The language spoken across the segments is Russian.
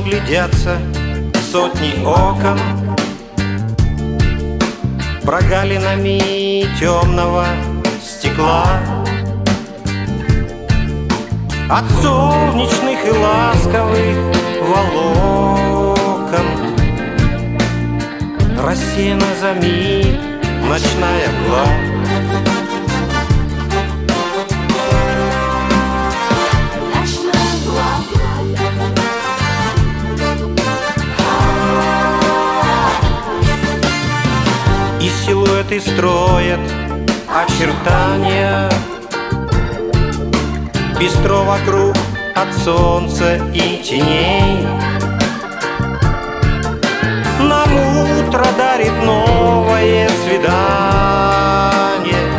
глядятся сотни окон прогалинами темного стекла. От солнечных и ласковых волокон рассеяна за миг ночная мгла. И силуэты строят очертания, пестро вокруг от солнца и теней. Нам утро дарит новое свидание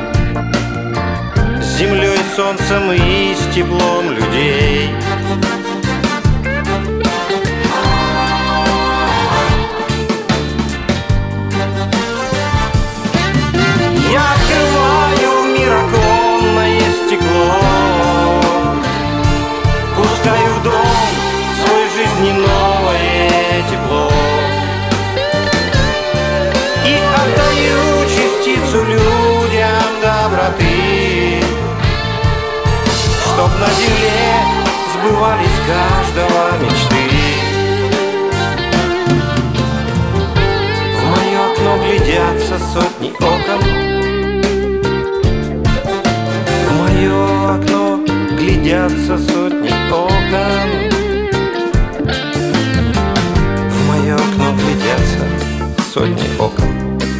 с землей, солнцем и с теплом людей. Я открываю мир оконное стекло, пускаю в дом свой жизни новое тепло и отдаю частицу людям доброты, чтоб на земле сбывались каждого мечты. В мое окно глядятся сотни окон, в мое окно глядятся сотни окон, в мое окно глядятся сотни окон,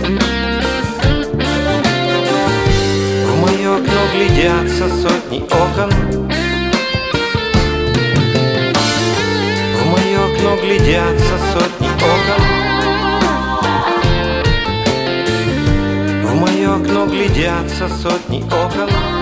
в мое окно глядятся сотни окон, в мое окно глядятся сотни окон, в мое окно глядятся сотни окон.